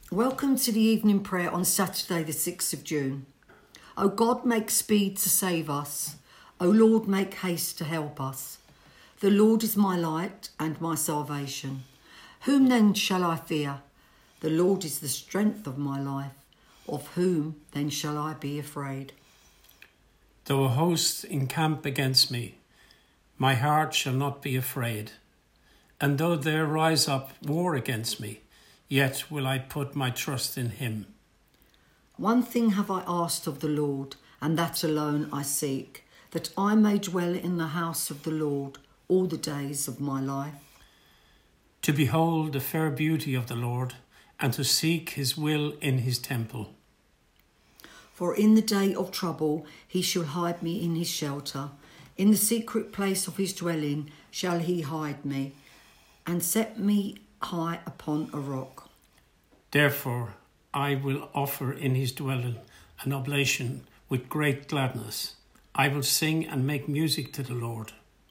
Welcome to the evening prayer on Saturday the 6th of June. O God, make speed to save us. O Lord, make haste to help us. The Lord is my light and my salvation. Whom then shall I fear? The Lord is the strength of my life. Of whom then shall I be afraid? Though a host encamp against me, my heart shall not be afraid. And though there rise up war against me, yet will I put my trust in him. One thing have I asked of the Lord, and that alone I seek, that I may dwell in the house of the Lord all the days of my life, To behold the fair beauty of the Lord, and to seek his will in his temple. For in the day of trouble he shall hide me in his shelter. In the secret place of his dwelling shall he hide me, and set me high upon a rock. Therefore I will offer in his dwelling an oblation with great gladness. I will sing and make music to the Lord.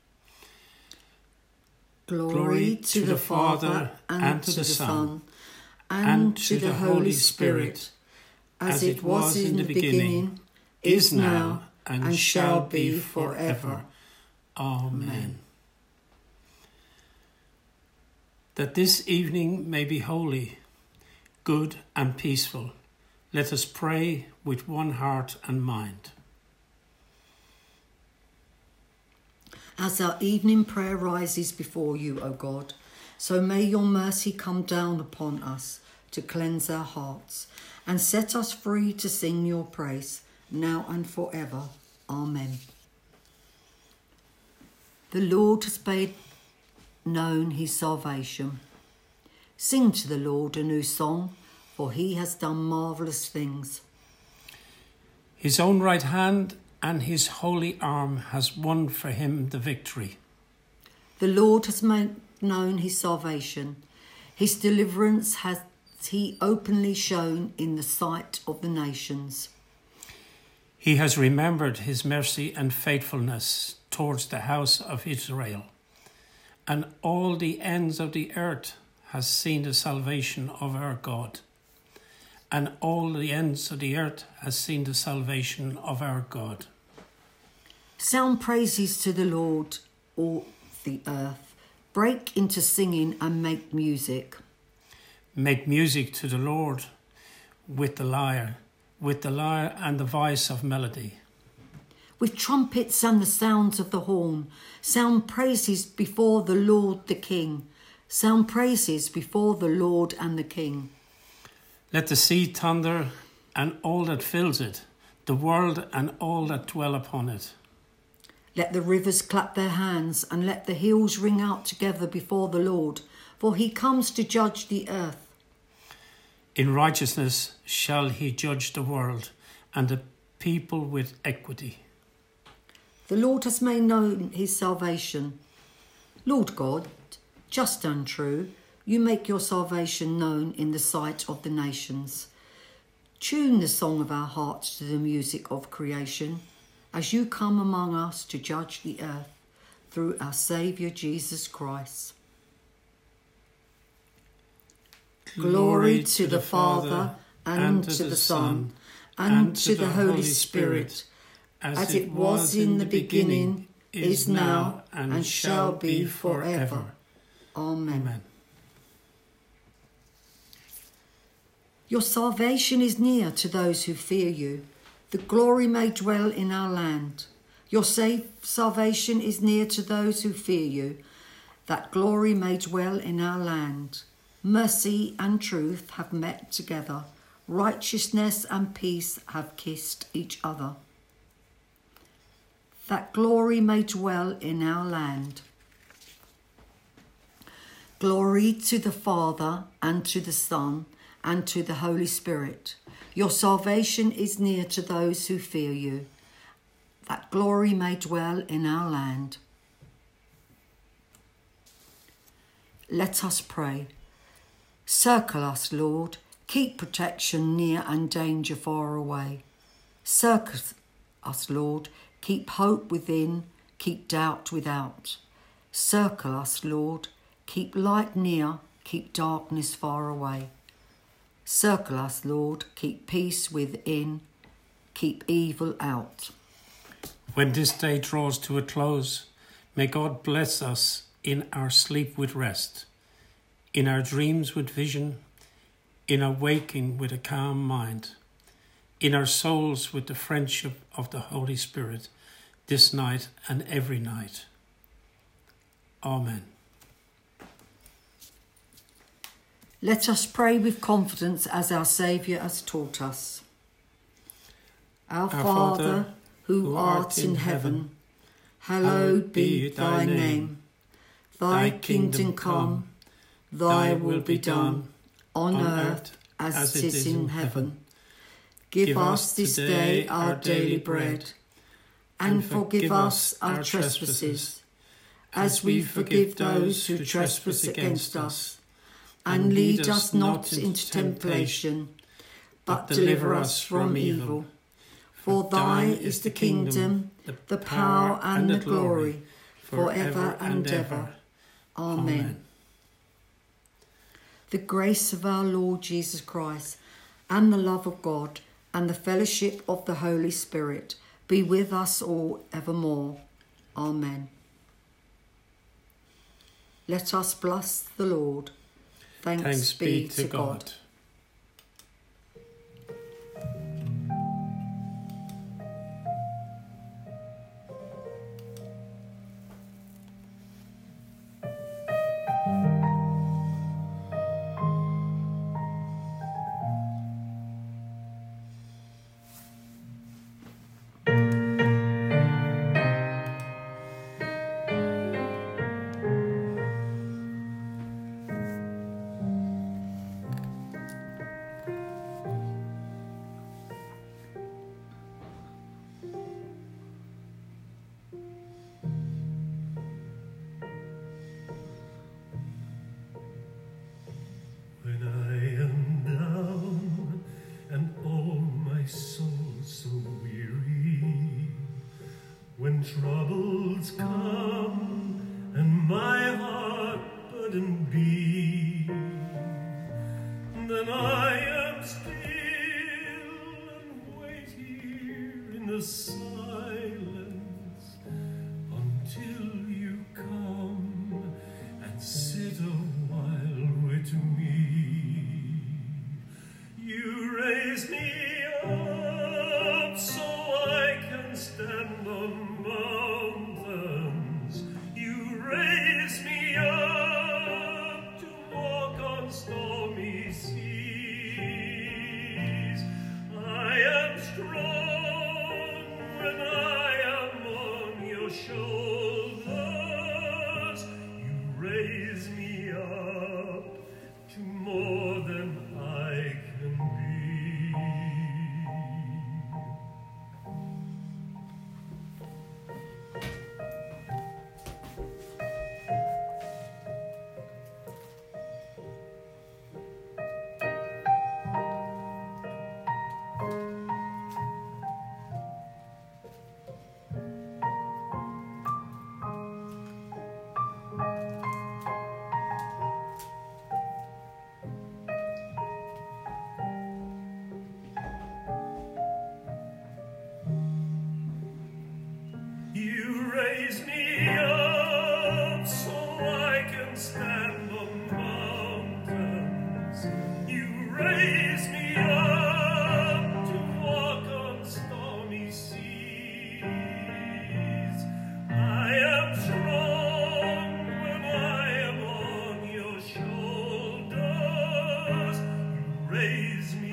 Glory to the Father, and to the Son, and to the Holy Spirit, as it was in the beginning, is now, and shall be forever. Amen. That this evening may be holy, good and peaceful, let us pray with one heart and mind. As our evening prayer rises before you, O God, so may your mercy come down upon us to cleanse our hearts and set us free to sing your praise now and forever. Amen. The Lord has made known his salvation. Sing to the Lord a new song, for he has done marvellous things. His own right hand and his holy arm has won for him the victory. The Lord has made known his salvation. His deliverance has he openly shown in the sight of the nations. He has remembered his mercy and faithfulness towards the house of Israel. And all the ends of the earth has seen the salvation of our God. And all the ends of the earth has seen the salvation of our God. Sound praises to the Lord, all the earth. Break into singing and make music. Make music to the Lord with the lyre and the voice of melody. With trumpets and the sounds of the horn, sound praises before the Lord the King. Sound praises before the Lord and the King. Let the sea thunder and all that fills it, the world and all that dwell upon it. Let the rivers clap their hands, and let the hills ring out together before the Lord, for he comes to judge the earth. In righteousness shall he judge the world, and the people with equity. The Lord has made known his salvation. Lord God, just and true, you make your salvation known in the sight of the nations. Tune the song of our hearts to the music of creation, as you come among us to judge the earth through our Saviour Jesus Christ. Glory to the Father, and to the Son, and to the Holy Spirit, as it was in the beginning, is now, and shall be forever. Amen. Your salvation is near to those who fear you. The glory may dwell in our land. Your salvation is near to those who fear you. That glory may dwell in our land. Mercy and truth have met together. Righteousness and peace have kissed each other. That glory may dwell in our land. Glory to the Father, and to the Son, and to the Holy Spirit. Your salvation is near to those who fear you. That glory may dwell in our land. Let us pray. Circle us, Lord. Keep protection near and danger far away. Circle us, Lord. Keep hope within, keep doubt without. Circle us, Lord. Keep light near, keep darkness far away. Circle us, Lord, keep peace within, keep evil out. When this day draws to a close, may God bless us in our sleep with rest, in our dreams with vision, in our waking with a calm mind, in our souls with the friendship of the Holy Spirit, this night and every night. Amen. Let us pray with confidence as our Saviour has taught us. Our Father, who art in heaven, hallowed be thy name. Thy kingdom come, thy will be done, on earth as it is in heaven. Give us this day our daily bread, and forgive us our trespasses, as we forgive those who trespass against us. And lead us not into temptation, but deliver us from evil. For thine is the kingdom, the power and the glory, forever and ever. Amen. The grace of our Lord Jesus Christ, and the love of God, and the fellowship of the Holy Spirit be with us all evermore. Amen. Let us bless the Lord. Thanks be to God. When I am down and oh my soul so weary, when troubles come and my heart burdened be, then I am still and wait here in the silence until you come and sit a while with me. You raise me up so I can stand on mountains. You raise me up to walk on stormy seas. I am strong when I am on your shoulders. You raise me up to more than I can be. You raise me up so I can stand on mountains. You raise me up to walk on stormy seas. I am strong when I am on your shoulders. You raise me